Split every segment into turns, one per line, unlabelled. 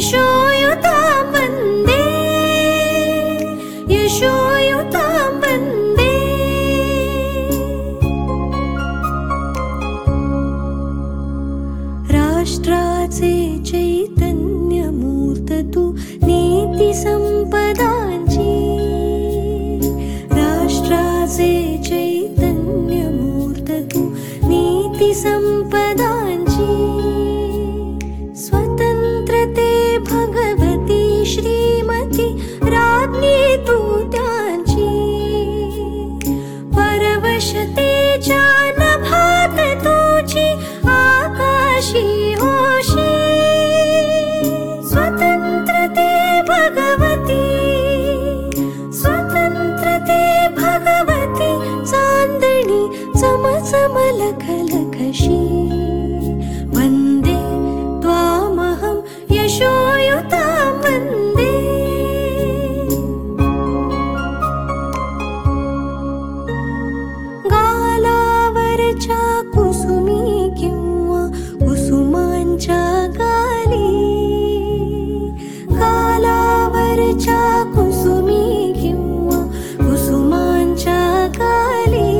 यशोयुतां वन्दे यशोयुतां वन्दे। राष्ट्राचे चैतन्यमूर्त तू नीतिसंपदांची, राष्ट्राचे चैतन्यमूर्त तू नीतिसंपदांची। स्वतंत्रते भगवती श्रीमती राज्ञी तू त्यांची, परवशते नभात तुझी आकाशी होशी। स्वतंत्रते भगवती, स्वतंत्रते भगवती, चांदणी चमचम लखलखशी। वन्दे त्वामहं यशोयुतां वन्दे। गालावरच्या कुसुमी किंवा कुसुमांच्या गाली, गालावरच्या कुसुमी किंवा कुसुमांच्या गाली।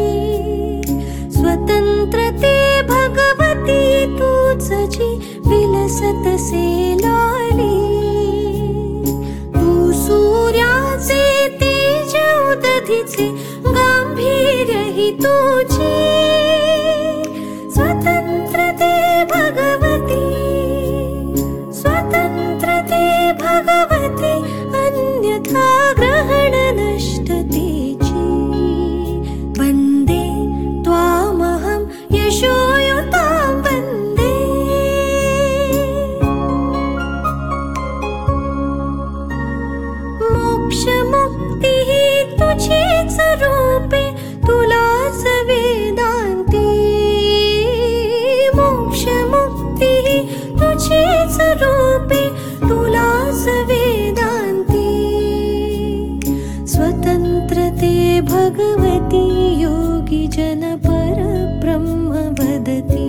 स्वतंत्रते भगवती तूच जी विलसतसे लाली। तू सूर्याचे तेज उदधीचे गांभीर्य ही तुझी। स्वतंत्रते भगवती, स्वतंत्रते भगवती, अन्यथा ग्रहण नष्टतेची। वन्दे त्वामहं यशोयुतां वन्दे। मोक्षमुक्तिः तुझीच रूपे तुलाच वेदान्ती। मोक्षमुक्तिः तुझीच रूपे तुलाच वेदान्ती। स्वतंत्रते भगवती योगी जन परब्रह्म वदति।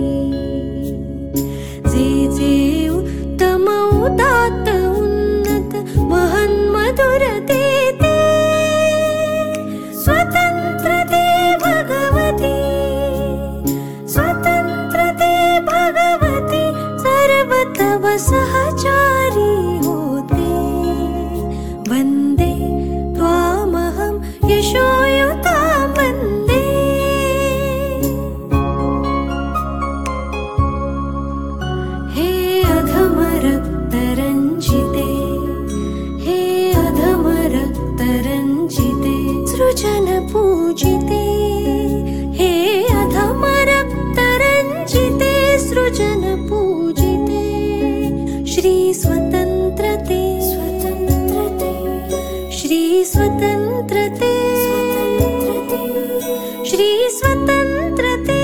जे जे उत्तम उदात्त उन्नत महन्मधुर ते ते। स्वतंत्रते भगवती, स्वतंत्रते भगवती, सर्व तव सहचारी होते। वन्दे त्वामहं यशोयुतां वन्दे। हे अधम रक्तरञ्जिते, हे अधम रक्तरञ्जिते, सृजन पूजिते। हे अधम रक्तरञ्जिते, सृजन पूजिते। श्री स्वतंत्रते, स्वतंत्रते, श्री स्वतंत्रते, श्री स्वतंत्रते,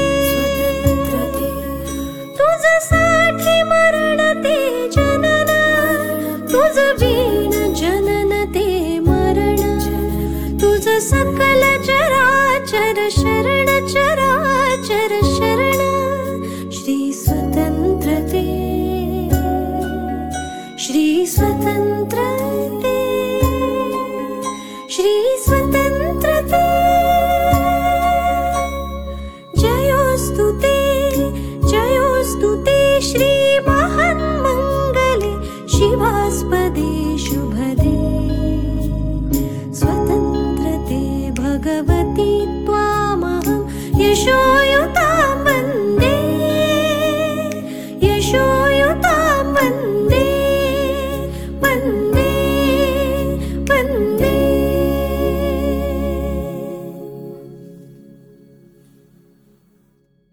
तुझसाठी मरण ते जनन, तुझ वीण जनन ते मरण। तुझ सकल चराचर शरण, चराचर शरण। श्री स्वतंत्रते, श्री स्वतंत्रते।